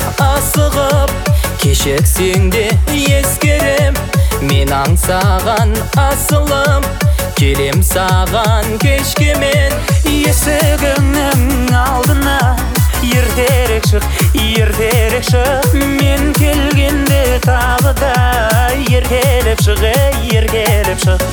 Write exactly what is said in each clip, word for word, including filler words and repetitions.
асығып, кешексеңде ескерем, мен аңсаған асылым, келем саған кешкемен. Есігіңнің алдына ертерек шық, ертерек шық, мен келгенде тағы да еркелеп шық, еркелеп шық.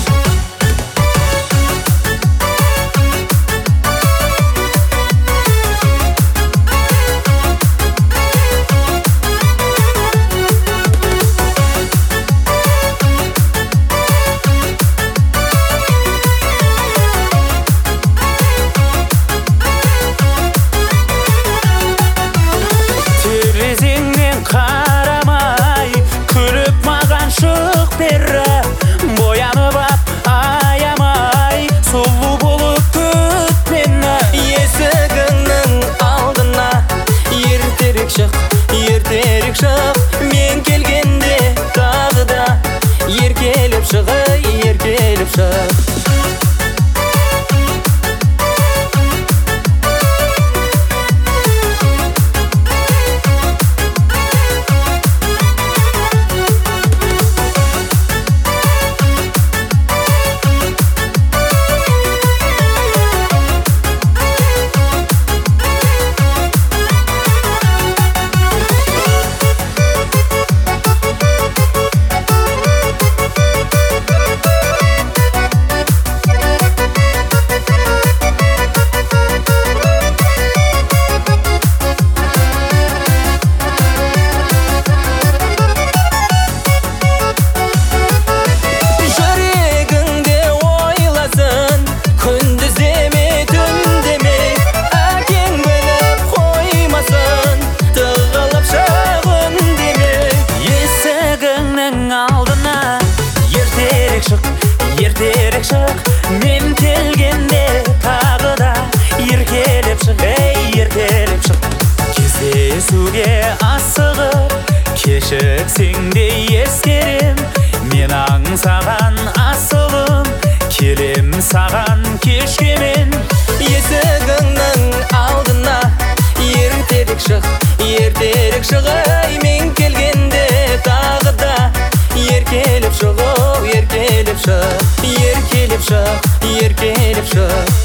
Қарамай, күліп маған шық бері, боянып ап аямай, сұлу болып күт мені. Есігіңнің алдына ертерек шық, ертерек шық, мен келгенде тағы да еркелеп шық, еркелеп шық. Ертерек шық, мен келгенде тағы да еркелеп шық, еркелеп шық. Кездесуге асығып, кешіксеңде ескерем, мен аңсаған асылым, келем саған кешкемен. Есігіңнің алдына ертерек шық, ертерек шық, мен келгенде тағы да еркелеп шық, еркелеп шық, еркелеп шық, еркелеп шық.